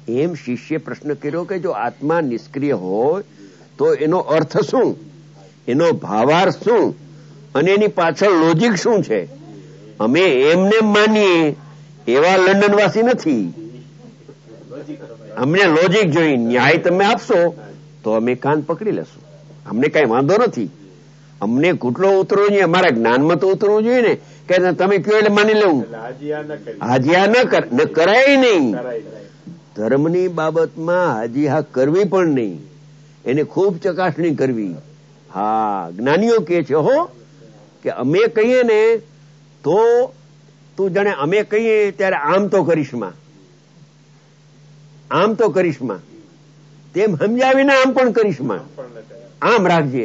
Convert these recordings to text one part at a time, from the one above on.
એમ શિષ્ય પ્રશ્ન કર્યો કે જો આત્મા નિષ્ક્રિય હોય તો એનો અર્થ શું, એનો ભાવાર્થ શું, અને એની પાછળ લોજિક શું છે? અમે એમને માનીએ એવા લંડનવાસી નથી. અમને લોજિક જોઈ, ન્યાય તમે આપશો તો અમે કાન પકડી લેશું, અમને કઈ વાંધો નથી. અમને ઘૂંટલો ઉતરવો જોઈએ, અમારા જ્ઞાનમાં તો ઉતરવું જોઈએ ને, કે તમે કયો એટલે માની લેવું. હાજી હા ન કરાય નહીં. ધર્મની બાબતમાં હાજી હા કરવી પણ નહીં, એને ખૂબ ચકાસણી કરવી. હા, જ્ઞાનીઓ કે છે હો કે અમે કહીએ ને તો તું જાણે અમે કહીએ ત્યારે આમ તો કરીશમાં, આમ તો કરીશમાં, તેમ સમજાવીને આમ પણ કરીશમાં, આમ રાખજે,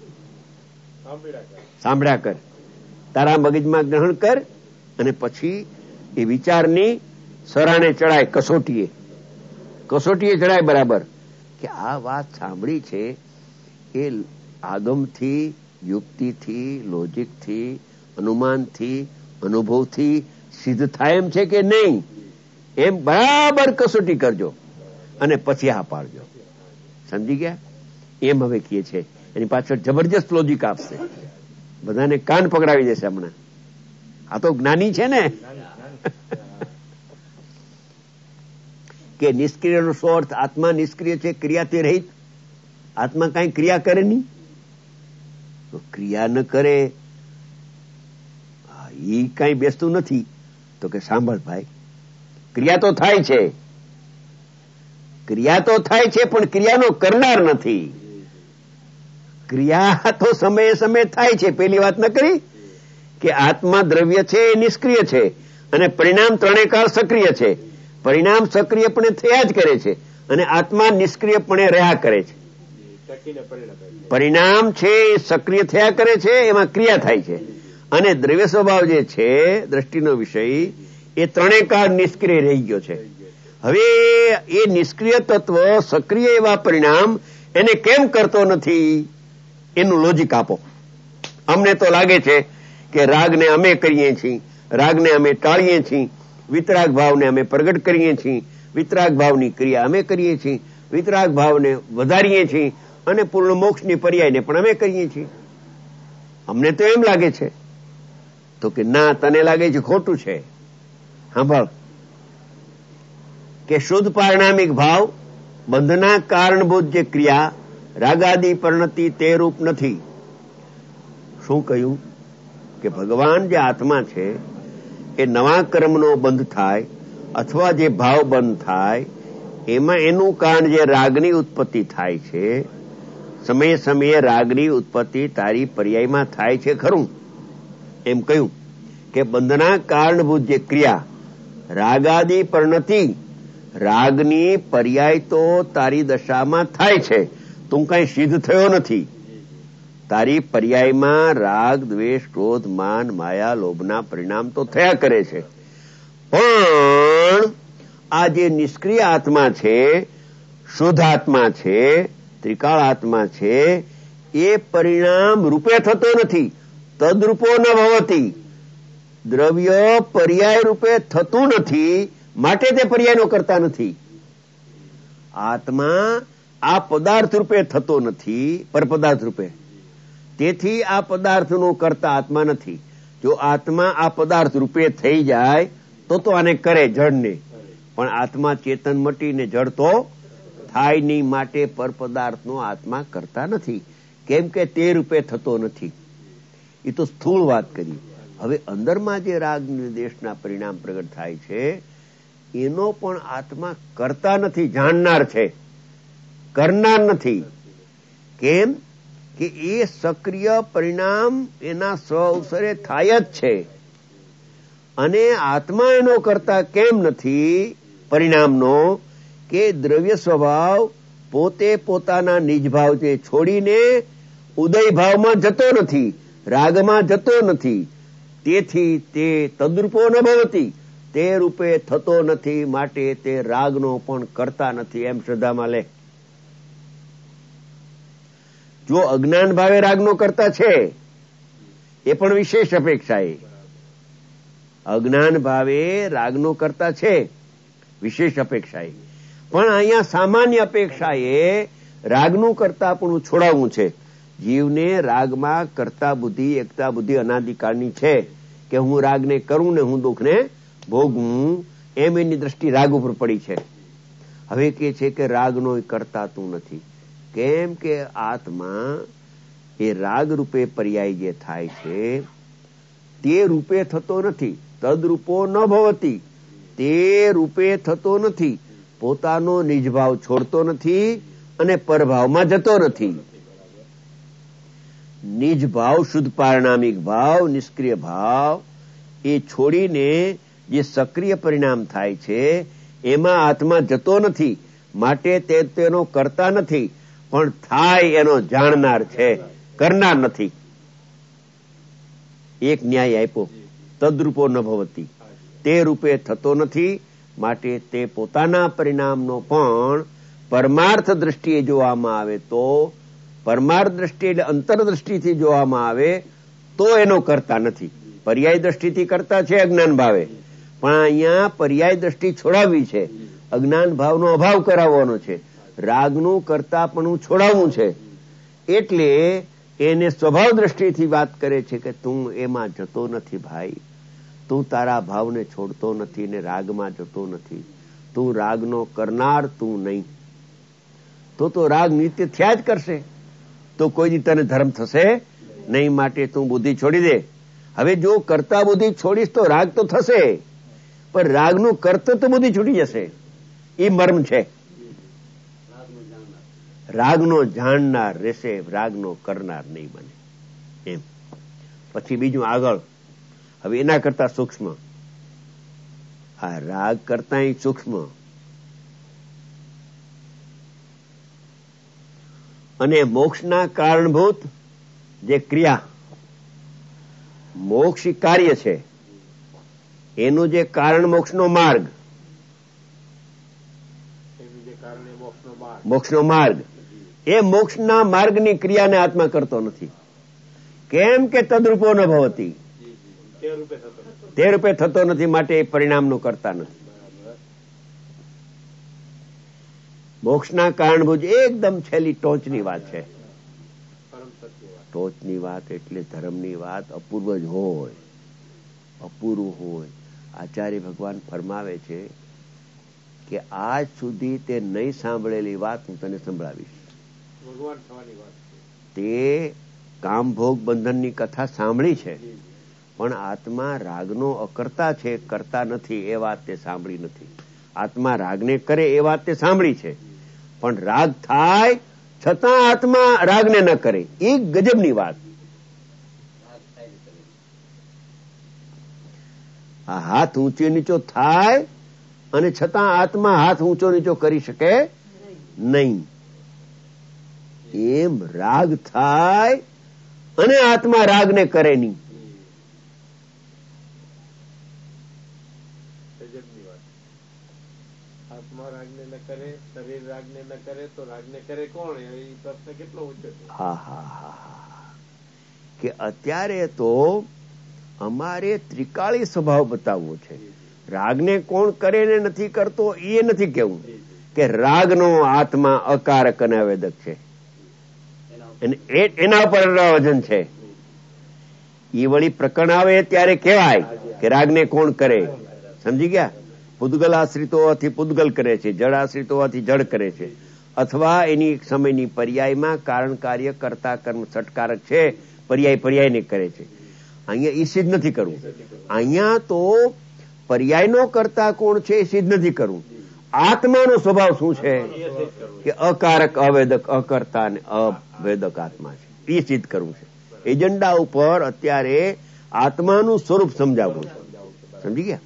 સાંભળ્યા કર, તારા મગજમાં ગ્રહણ કર, અને પછી એ વિચારની સરાણે ચડાય, કસોટીએ ચડાય બરાબર, કે આ વાત સાંભળી છે એ આગમથી, યુક્તિથી, લોજિકથી, અનુમાનથી, અનુભવથી સિદ્ધ થાય એમ છે કે નહીં, એમ બરાબર કસોટી કરજો અને પછી હા પાડજો. સમજી ગયા? એમ હવે કહે છે. એની પાછળ જબરજસ્ત લોજિક આપશે, બધાને કાન પકડાવી દેશે હમણાં. આ તો જ્ઞાની છે ને. કે નિષ્ક્રિયનો શું અર્થ? આત્મા નિષ્ક્રિય છે, ક્રિયાથી રહિત. આત્મા કઈ ક્રિયા કરે નહીં, તો ક્રિયા ન કરે એ કઈ બેસતું નથી. તો કે સાંભળ ભાઈ, ક્રિયા તો થાય છે, પણ ક્રિયાનો કરનાર નથી. ક્રિયા તો સમયે સમયે થાય છે. પેલી વાત ન કરી કે આત્મા દ્રવ્ય છે એ નિષ્ક્રિય છે, અને પરિણામ ત્રણેય કાળ સક્રિય છે. પરિણામ સક્રિયપણે થયા જ કરે છે, અને આત્મા નિષ્ક્રિયપણે રહ્યા કરે છે. પરિણામ છે એ સક્રિય થયા કરે છે, એમાં ક્રિયા થાય છે, અને દ્રવ્ય સ્વભાવ જે છે દ્રષ્ટિનો વિષય એ ત્રણેય કાળ નિષ્ક્રિય રહી ગયો છે. હવે એ નિષ્ક્રિય તત્વ સક્રિય એવા પરિણામ એને કેમ કરતો નથી, એનું લોજિક આપો. અમને તો લાગે છે કે રાગને અમે કરીએ છીએ, રાગને અમે ટાળીએ છીએ, વિતરાગ ભાવને અમે પ્રગટ કરીએ છીએ, વિતરાગ ભાવની ક્રિયા અમે કરીએ છીએ, વિતરાગ ભાવને વધારીએ છીએ, અને પૂર્ણ મોક્ષની પર્યાયને પણ અમે કરીએ છીએ. અમને તો એમ લાગે છે. તો કે ના, તને લાગે છે ખોટું છે. સાંભળ, કે શુદ્ધ પારિણામિક ભાવ, બંધના કારણભૂત જે ક્રિયા રાગાદી પરિણતિ તે રૂપ નથી. શું કહ્યું? કે ભગવાન જે આત્મા છે એ નવા કર્મનો બંધ થાય અથવા જે ભાવ બંધ થાય એમાં એનું કારણ જે રાગની ઉત્પત્તિ થાય છે, સમયે સમયે રાગની ઉત્પત્તિ તારી પર્યાયમાં થાય છે ખરું. એમ કહ્યું કે બંધના કારણભૂત જે ક્રિયા રાગાદી પરિણતિ, રાગની પર્યાય તો તારી દશામાં થાય છે, તું કઈ સિદ્ધ થયો નથી. તારી પર્યાયમાં રાગ, દ્વેષ, ક્રોધ, માન, માયા, લોભના પરિણામ તો થયા કરે છે. પણ આ જે નિષ્ક્રિય આત્મા છે, શુદ્ધ આત્મા છે, ત્રિકાળ આત્મા છે, એ પરિણામ રૂપે થતો નથી. તદ્રૂપો ન ભવતી, દ્રવ્ય પર્યાય રૂપે થતું નથી, માટે તે પર્યાયનો કરતા નથી. આત્મા આ પદાર્થ રૂપે થતો નથી, પરપદાર્થ રૂપે, તેથી આ પદાર્થનો કરતા આત્મા નથી. જો આત્મા આ પદાર્થ રૂપે થઈ જાય તો આને કરે, જળને. પણ આત્મા ચેતન મટીને જળ તો થાય નહીં, માટે પરપદાર્થનો આત્મા કરતા નથી. કેમ કે તે રૂપે થતો નથી. એ તો સ્થૂળ વાત કરી. હવે અંદરમાં જે રાગ નિર્દેશના પરિણામ પ્રગટ થાય છે એનો પણ આત્મા કરતા નથી, જાણનાર છે, કરનાર નથી. કેમ કે એ સક્રિય પરિણામ એના સ્વ અવસરે થાય જ છે, અને આત્મા એનો કરતા કેમ નથી પરિણામનો? કે દ્રવ્ય સ્વભાવ પોતે પોતાના નિજ ભાવ જે છોડીને ઉદય ભાવમાં જતો નથી, રાગમાં જતો નથી, તેથી તે તદ્રૂપો ન ભવતી, તે રૂપે થતો નથી, માટે તે રાગનો પણ કરતા નથી. એમ શ્રદ્ધામાં લે. જો અજ્ઞાન ભાવે રાગનો કરતા છે એ પણ વિશેષ અપેક્ષા, એ અજ્ઞાન ભાવે રાગનો કરતા છે વિશેષ અપેક્ષા, પણ અહીંયા સામાન્ય અપેક્ષા એ રાગનું કરતાપણું છોડાવવું છે. જીવને રાગમાં કરતા બુદ્ધિ એકતા બુદ્ધિ અનાદિકાળની છે કે હું રાગને કરું ને હું દુઃખને ભોગવું, એમ એની દ્રષ્ટિ રાગ ઉપર પડી છે. હવે કે છે કે રાગનો કરતાતું નથી. કેમ કે આત્મા એ રાગ રૂપે પર્યાય જે થાય છે તે રૂપે થતો નથી. તદરૂપો ન ભવતી, તે રૂપે થતો નથી. પોતાનો નિજભાવ છોડતો નથી અને પરભાવમાં જતો નથી. નિજભાવ શુદ્ધ પારણામિક ભાવ, નિષ્ક્રિય ભાવ એ છોડીને જે સક્રિય પરિણામ થાય છે એમાં આત્મા જતો નથી. માટે તે તેનો કરતા નથી, પણ થાય એનો જાણનાર છે, કરનાર નથી. એક ન્યાય આપ્યો. તદરૂપો ન ભવતી, તે રૂપે થતો નથી. માટે તે પોતાના પરિણામનો પણ પરમાર્થ દ્રષ્ટિએ જોવામાં આવે તો, પરમાર્થ દ્રષ્ટિ એટલે અંતરદ્રષ્ટિથી જોવામાં આવે તો એનો કરતા નથી. પર્યાય દ્રષ્ટિથી કરતા છે અજ્ઞાન ભાવે, પણ અહીંયા પર્યાય દ્રષ્ટિ છોડાવવી છે, અજ્ઞાન ભાવનો અભાવ કરાવવાનો છે, રાગનું કરતાપણું છોડાવવું છે. એટલે એને સ્વભાવ દ્રષ્ટિથી વાત કરે છે કે તું એમાં જતો નથી ભાઈ, તું તારા ભાવને છોડતો નથી ને રાગમાં જતો નથી. તું રાગનો કરનાર તું નહીં. તો રાગ નિત્ય થયા જ કરશે, તો કોઈ દી તને ધર્મ થશે નહીં. માટે તું બુદ્ધિ છોડી દે. હવે જો કરતા બુદ્ધિ છોડીશ તો રાગ તો થશે, પણ રાગનું કરતો તો બુદ્ધિ છૂટી જશે. એ મર્મ છે. રાગનો જાણનાર રહેશે, રાગનો કરનાર નહીં બને. એમ પછી બીજું આગળ, હવે એના કરતા સૂક્ષ્મ, આ રાગ કરતા સૂક્ષ્મ અને મોક્ષના કારણભૂત જે ક્રિયા, મોક્ષ કાર્ય છે, એનું જે કારણ મોક્ષનો માર્ગ, મોક્ષનો માર્ગ, એ મોક્ષના માર્ગની ક્રિયાને આત્મા કરતો નથી. કેમ કે તદરૂપો ન ભવતી, તે રૂપે થતો નથી. માટે એ પરિણામનું કરતા નથી. મોક્ષના કારણભૂત એકદમ છેલ્લી ટોચની વાત છે. ટોચની વાત એટલે ધર્મની વાત અપૂર્વ જ હોય, અપૂર્વ હોય. આચાર્ય ભગવાન ફરમાવે છે કે આજ સુધી તે નહીં સાંભળેલી વાત હું તને સંભળાવીશ. તે કામ ભોગ બંધનની કથા સાંભળી છે, પણ આત્મા રાગનો અકર્તા છે, કરતા નથી એ વાત તે સાંભળી નથી. આત્મા રાગને કરે એ વાત તે સાંભળી છે, પણ રાગ થાય છતાં આત્મા રાગને ન કરે. એ ગજબની વાત. આ હાથ ઊંચો નીચો થાય અને છતાં આત્મા હાથ ઊંચો નીચો કરી શકે નહીં. એમ રાગ થાય અને આત્મા રાગને કરે નહીં. શરીર રાગને ન કરે તો રાગને કરે કોણ? એ પ્રશ્ન કેટલો ઊંચો છે. કે અત્યારે તો અમારે ત્રિકાળી સ્વભાવ બતાવવો છે. રાગને કોણ કરે ને નથી કરતો એ નથી કેવું, કે રાગનો આત્મા અકારક અને અવેદક છે, એના ઉપર વજન છે. એ વળી પ્રકરણ આવે ત્યારે કહેવાય કે રાગને કોણ કરે. સમજી ગયા? પૂદગલ આશ્રિત હોવાથી પૂદગલ કરે છે, જળ આશ્રિત હોવાથી જળ કરે છે, અથવા એની સમયની પર્યાયમાં કારણ કાર્ય કરતા કર્મ સટકારક છે, પર્યાયને કરે છે. અહીંયા એ સિદ્ધ નથી કરવું. અહીંયા તો પર્યાયનો કરતા કોણ છે એ સિદ્ધ નથી કરવું. આત્માનો સ્વભાવ શું છે કે અકારક અવેદક અકર્તા અને અવેદક આત્મા છે, એ સિદ્ધ કરવું છે. એજન્ડા ઉપર અત્યારે આત્માનું સ્વરૂપ સમજાવવું છે. સમજી ગયા?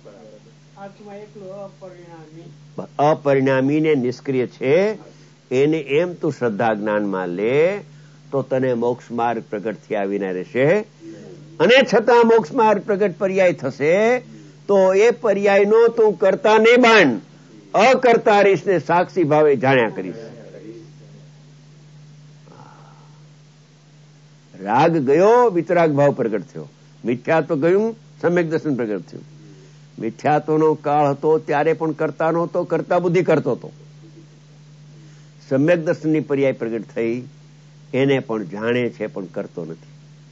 અપરિણામી ને નિષ્ક્રિય છે, એને એમ તું શ્રદ્ધા જ્ઞાનમાં લે તો તને મોક્ષ માર્ગ પ્રગટ થયા વિના રહેશે. અને છતાં મોક્ષ માર્ગ પ્રગટ પર્યાય થશે તો એ પર્યાયનો તું કરતા નહીં બાણ, અકર્તા રહીશ ને સાક્ષી ભાવે જાણ્યા કરીશ. રાગ ગયો, વિતરાગ ભાવ પ્રગટ થયો. મિથ્યાત્વ ગયું, સમ્યક દર્શન પ્રગટ થયું. મિથ્યાત્વનો કાળ હતો ત્યારે પણ કરતા નહોતો, કરતા બુદ્ધિ કરતો હતો. સમ્યક દર્શનની પર્યાય પ્રગટ થઈ, એને પણ જાણે છે પણ કરતો નથી.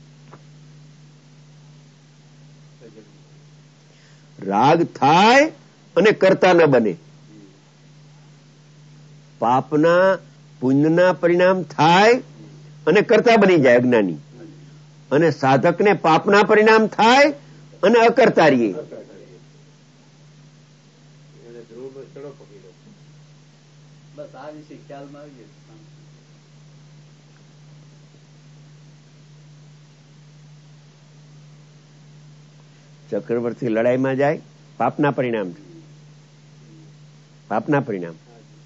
રાગ થાય અને કરતા ન બને. પાપના પુણ્યના પરિણામ થાય અને કરતા બની જાય અજ્ઞાની, અને સાધકને પાપના પરિણામ થાય અને અકર્તા રહીએ. બસ આ વિશે ખ્યાલમાં આવી ગયો. ચક્રવર્તી લડાઈમાં જાય, પાપના પરિણામ છે, પાપના પરિણામ.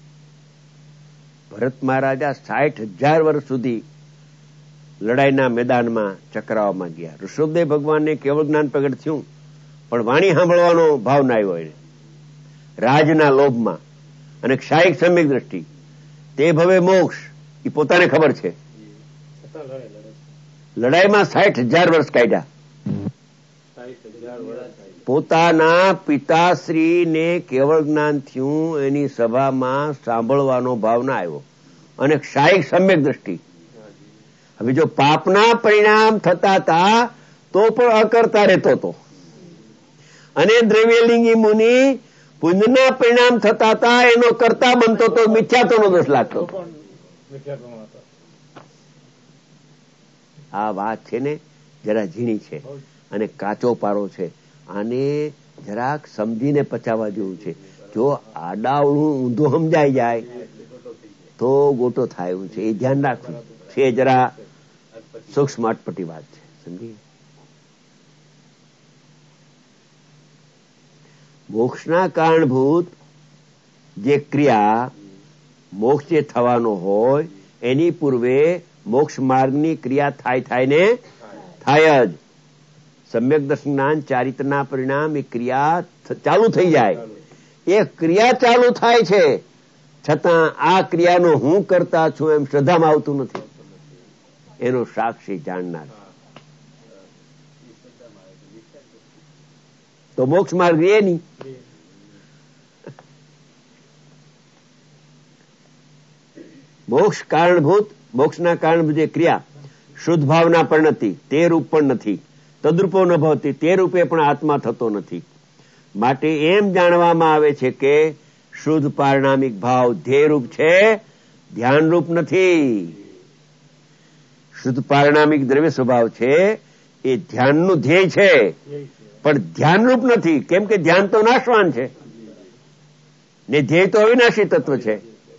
ભરત મહારાજા 60,000 વર્ષ સુધી લડાઈના મેદાનમાં ચક્રાવવામાં ગયા. ઋષભદેવ ભગવાનને કેવળ જ્ઞાન પ્રગટ થયું, પણ વાણી સાંભળવાનો ભાવ ના આવ્યો એને, રાજના લોભમાં અને ક્ષાયિક સમ્યક દ્રષ્ટિ. તે ભવે મોક્ષ એ પોતાને ખબર છે. લડાઈમાં 60,000 વર્ષ કાઢ્યા. પોતાના પિતાશ્રીને કેવળ જ્ઞાન થયું, એની સભામાં સાંભળવાનો ભાવ ના આવ્યો, અને ક્ષાયિક સમ્યક દ્રષ્ટિ. હવે જો પાપના પરિણામ થતા હતા તો પણ અકર્તા રહેતો હતો, અને દ્રવ્યલિંગી મુનિ પુણ્યના પરિણામ થતા હતા એનો કરતા બનતો તો મિથ્યાત્વનો દોષ લાગતો. આ વાત છે ને જરા ઝીણી છે અને કાચો પારો છે. આને જરાક સમજીને પચાવવા જેવું છે. જો આડાવડું ઊંધું સમજાઈ જાય તો ગોટો થાય એવું છે. એ ધ્યાન રાખવું છે. જરા સૂક્ષ્મ અટપટી વાત છે, સમજી. મોક્ષના કારણભૂત જે ક્રિયા, મોક્ષ જે થવાનો હોય એની પૂર્વે મોક્ષ માર્ગની ક્રિયા થાય ને થાય જ. સમ્યક દર્શન જ્ઞાન ચારિત્રના પરિણામ એ ક્રિયા ચાલુ થઈ જાય. એ ક્રિયા ચાલુ થાય છે છતાં આ ક્રિયાનો હું કરતા છું એમ શ્રદ્ધામાં આવતું નથી. એનો સાક્ષી જાણનાર તો મોક્ષ માર્ગ એ નહીં. મોક્ષ કારણભૂત, મોક્ષના કારણભૂત જે ક્રિયા શુદ્ધ ભાવના પણ નથી, તે રૂપ પણ નથી. તદ્રુપો ન ભવતી, તે રૂપે પણ આત્મા થતો નથી. માટે એમ જાણવામાં આવે છે કે શુદ્ધ પારણામિક ભાવ ધ્યેયરૂપ છે, ધ્યાનરૂપ નથી. શુદ્ધ પારણામિક દ્રવ્ય સ્વભાવ છે એ ધ્યાનનું ધ્યેય છે, પણ ધ્યાનરૂપ નથી. કેમ કે ધ્યાન તો નાશવાન છે ને ધ્યેય તો અવિનાશી તત્વ છે.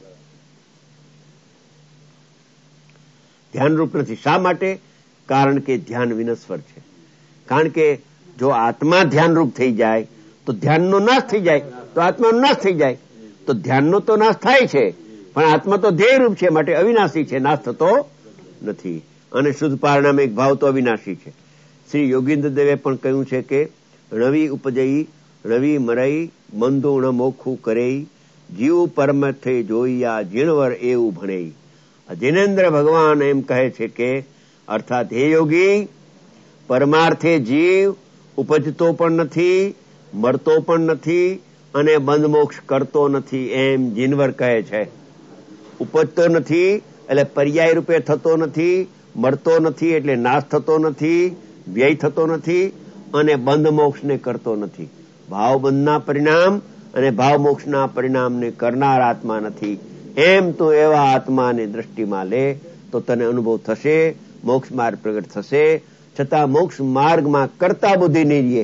ધ્યાનરૂપ નથી. શા માટે? કારણ કે ધ્યાન વિનશ્વર છે. કારણ કે જો આત્મા ધ્યાનરૂપ થઈ જાય તો ધ્યાનનો નાશ થઈ જાય, તો આત્માનો નાશ થઈ જાય. તો ધ્યાનનો તો નાશ થાય છે, પણ આત્મા તો ધ્યેયરૂપ છે, માટે અવિનાશી છે, નાશ થતો નથી. અને શુદ્ધ પારણામિક ભાવ તો અવિનાશી છે. શ્રી યોગીન્દ્ર દેવે પણ કહ્યું છે કે રવિ ઉપજઈ રવિ મરઈ મંદુણ મોખું કરે જીવ પરમર્થે જોઈયા જીણવર એવું ભણે. જિનેન્દ્ર ભગવાન એમ કહે છે કે અર્થાત હે યોગી, પરમાર્થે જીવ ઉપજતો પણ નથી, મરતો પણ નથી અને બંધ મોક્ષ કરતો નથી એમ જીનવર કહે છે. ઉપજતો નથી એટલે પર્યાય રૂપે થતો નથી, મરતો નથી એટલે નાશ થતો નથી, વ્યય થતો નથી અને બંધ મોક્ષને કરતો નથી. ભાવ બંધના પરિણામ અને ભાવ મોક્ષના પરિણામને કરનાર આત્મા નથી. એમ તો એવા આત્માને દ્રષ્ટિમાં લે તો તને અનુભવ થશે, મોક્ષ માર્ગ પ્રગટ થશે. છતાં મોક્ષ માર્ગમાં કરતા બુદ્ધિ નહીં રહે.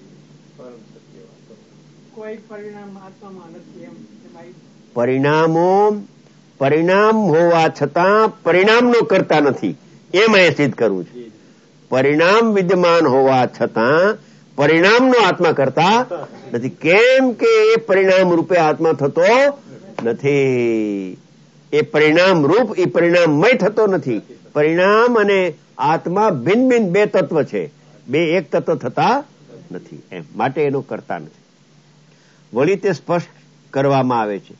કોઈ પરિણામ આત્મામાં નથી. પરિણામ હોવા છતાં પરિણામનો કરતા નથી, એમ અહીંયા સિદ્ધ કરવું છે. પરિણામ વિદ્યમાન હોવા છતાં પરિણામનો આત્મા કરતા નથી. કેમ કે એ પરિણામ રૂપે આત્મા થતો નથી. એ પરિણામ રૂપ, એ પરિણામમય થતો નથી. પરિણામ અને આત્મા ભિન્ન ભિન્ન બે તત્વ છે, બે એક તત્વ થતા નથી. એમ માટે એનો કરતા નથી. વળી તે સ્પષ્ટ કરવામાં આવે છે.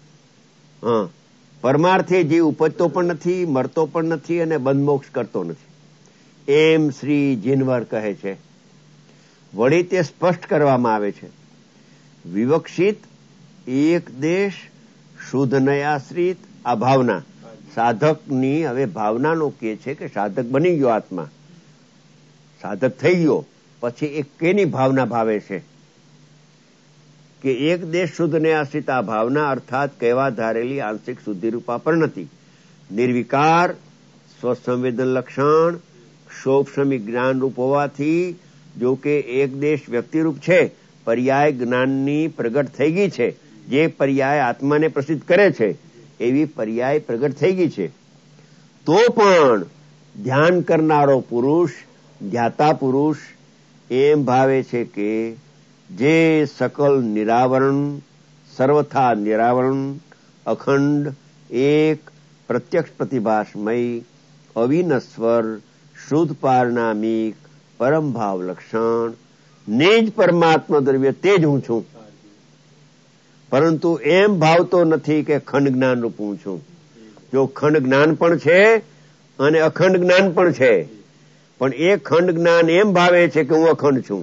પરમાર્થે જીવ ઉપજતો પણ નથી, મરતો પણ નથી અને બંધ મોક્ષ કરતો નથી એમ શ્રી જીનવર કહે છે. વળી તે સ્પષ્ટ કરવામાં આવે છે. વિવક્ષિત એક દેશ શુદ્ધ નય આશ્રિત આ ભાવના સાધકની હવે ભાવનાનો કે છે કે સાધક બની ગયો આત્મા, સાધક થઈ ગયો પછી એક કેની ભાવના ભાવે છે કે એક દેશ શુદ્ધ ને આશ્રિત આ ભાવના અર્થાત કહેવા ધારેલી આંશિક શુદ્ધિરૂપા પરિણતિ નિર્વિકાર સ્વસંવેદન લક્ષણ ક્ષોભશમી જ્ઞાનરૂપ હોવાથી જો કે એક દેશ વ્યક્તિરૂપ છે, પર્યાય જ્ઞાનની પ્રગટ થઈ ગઈ છે, જે પર્યાય આત્માને પ્રસિદ્ધ કરે છે એવી પર્યાય પ્રગટ થઈ ગઈ છે, તો પણ ધ્યાન કરનારો પુરુષ ધ્યાતા પુરુષ એમ ભાવે છે કે જે સકલ નિરાવરણ સર્વથા નિરાવરણ અખંડ એક પ્રત્યક્ષ પ્રતિભાસમય અવિનશ્વર શુદ્ધ પારણામિક પરમ ભાવ લક્ષણ નિજ પરમાત્મા દ્રવ્ય તે જ હું છું, પરંતુ એમ ભાવતો નથી કે ખંડ જ્ઞાન રૂપ હું છું. જો ખંડ જ્ઞાન પણ છે અને અખંડ જ્ઞાન પણ છે, પણ એ ખંડ જ્ઞાન એમ ભાવે છે કે હું અખંડ છું,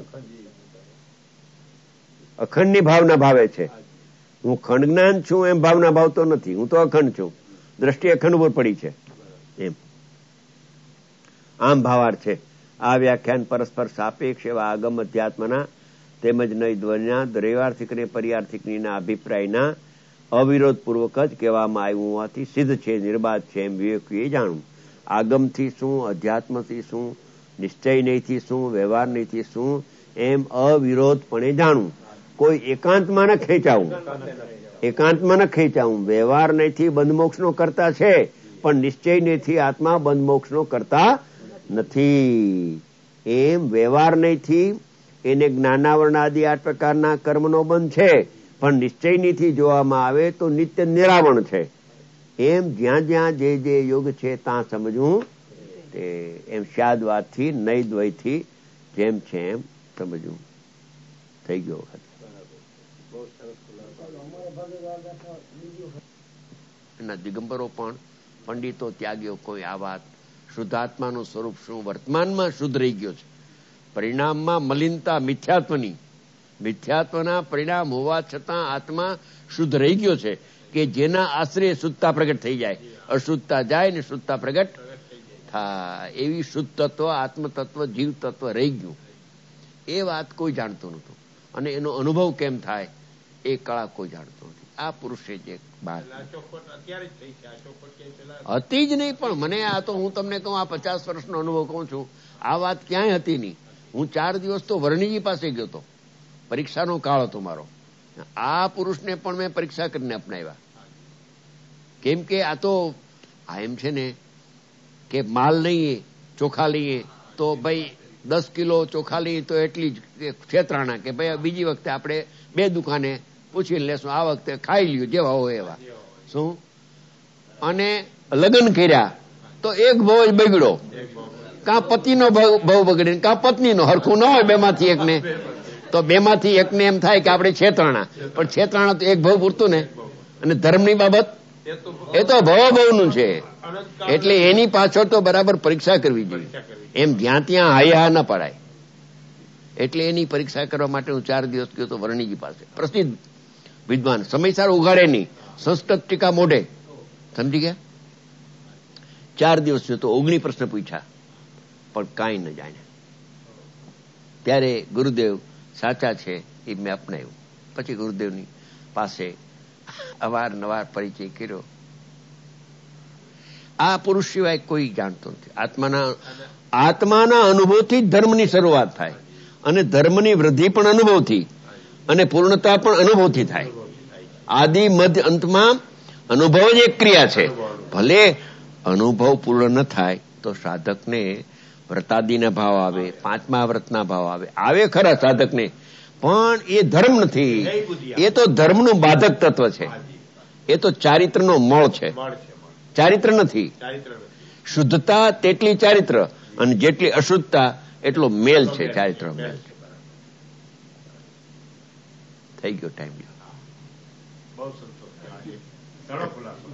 અખંડની ભાવના ભાવે છે. હું ખંડ જ્ઞાન છું એમ ભાવના ભાવતો નથી, હું તો અખંડ છું, દ્રષ્ટિ અખંડ ઉપર પડી છે એમ આમ ભાવાર્થ છે. આ વ્યાખ્યાન પરસ્પર સાપેક્ષ એવા આગમ અધ્યાત્મના તેમજ નૈદ્વના દ્રૈવાર્થિક અને પર્યાર્થિકના અભિપ્રાયના અવિરોધપૂર્વક જ કહેવામાં આવ્યું હોવાથી સિદ્ધ છે, નિર્બાધ છે એમ વિવેકીએ જાણવું. આગમથી શું, અધ્યાત્મથી શું, નિશ્ચય નહીંથી શું, વ્યવહાર નહીંથી શું એમ અવિરોધપણે જાણવું. કોઈ એકાંતમાં ન ખેંચાવું, એકાંતમાં ન ખેંચાવું. વ્યવહાર નહીંથી બંધમોક્ષનો કરતા છે, પણ નિશ્ચય નહીંથી આત્મા બંધમોક્ષનો કરતા નથી. એમ વ્યવહાર નહીંથી એને જ્ઞાનાવરણ આદિ 8 પ્રકારના કર્મનો બંધ છે, પણ નિશ્ચયનીથી જોવામાં આવે તો નિત્ય નિરાવરણ છે. એમ જ્યાં જ્યાં જે જે યોગ છે ત્યાં સમજવું તે એમ શાદવાદથી નૈદ્વયથી જેમ છે એમ સમજવું. થઈ ગયો વખત. એના દિગંબરો પણ પંડિતો ત્યાગીઓ કોઈ આ વાત શુદ્ધાત્માનું સ્વરૂપ શું વર્તમાનમાં શુદ્ધ રહી ગયો છે, પરિણામમાં મલિનતા મિથ્યાત્વના પરિણામ હોવા છતાં આત્મા શુદ્ધ રહી ગયો છે કે જેના આશ્રય શુદ્ધતા પ્રગટ થઈ જાય, અશુદ્ધતા જાય ને શુદ્ધતા પ્રગટ થાય એવી શુદ્ધ તત્વ આત્મતત્વ જીવ તત્વ રહી ગયું. એ વાત કોઈ જાણતું નતું અને એનો અનુભવ કેમ થાય એ કળા કોઈ જાણતું નથી. આ પુરુષે જે બાદ હતી જ નહીં, પણ મને આ તો હું તમને કહું આ 50 વર્ષનો અનુભવ કહું છું, આ વાત ક્યાંય હતી નહીં. હું 4 દિવસ તો વર્ણીજી પાસે ગયો હતો, પરીક્ષાનો કાળ હતો મારો. આ પુરુષને પણ મેં પરીક્ષા કરીને અપનાવ્યા, કેમ કે આ તો આ એમ છે ને કે માલ લઈએ ચોખા લઈએ તો ભાઈ 10 કિલો ચોખા લઈએ તો એટલી જ છેતરાણા કે ભાઈ બીજી વખતે આપણે 2 દુકાને પૂછીને લેશું, આ વખતે ખાઈ લ્યો જેવા હોય એવા. શું અને લગ્ન કર્યા તો એક ભાવ જ બગડ્યો, કાં પતિનો ભાવ બગડે કાં પત્નીનો, હરખું ન હોય બેમાંથી એકને, તો બેમાંથી એકને એમ થાય કે આપણે છેતરાણા, પણ છેતરાણા તો એક ભાવ પૂરતું ને. અને ધર્મની બાબત એ તો ભવનું છે, એટલે એની પાછળ તો બરાબર પરીક્ષા કરવી જોઈએ. એમ જ્યાં ત્યાં હાયા ના પડાય. એટલે એની પરીક્ષા કરવા માટે હું 4 દિવસ ગયો તો વર્ણીજી પાસે, પ્રસિદ્ધ વિદ્વાન, સમયસાર ઉગાડે નહીં, સંસ્કૃત ટીકા મોઢે, સમજી ગયા. 4 દિવસ ગયો તો 19 પ્રશ્ન પૂછ્યા પણ કાંઈ ન જાણે. ત્યારે ગુરુદેવ સાચા છે એ મેં અપનાવ્યું. પછી ગુરુદેવની પાસે અવારનવાર પરિચય કર્યો. આ પુરુષ સિવાય કોઈ જાણતો નથી. આત્માના અનુભવથી જ ધર્મની શરૂઆત થાય, અને ધર્મની વૃદ્ધિ પણ અનુભવથી અને પૂર્ણતા પણ અનુભવથી થાય. આદિ મધ્ય અંતમાં અનુભવ જ એક ક્રિયા છે. ભલે અનુભવ પૂર્ણ ન થાય તો સાધકને વ્રતાદિના ભાવ આવે, 5મા વ્રતના ભાવ આવે ખરા સાધકને, પણ એ ધર્મ નથી. એ તો ધર્મનું બાધક તત્વ છે, એ તો ચારિત્રનો મળ છે, ચારિત્ર નથી. શુદ્ધતા તેટલી ચારિત્ર અને જેટલી અશુદ્ધતા એટલો મેલ છે, ચારિત્ર મેલ છે. થઈ ગયો ટાઈમ. બહુ સંતોષ.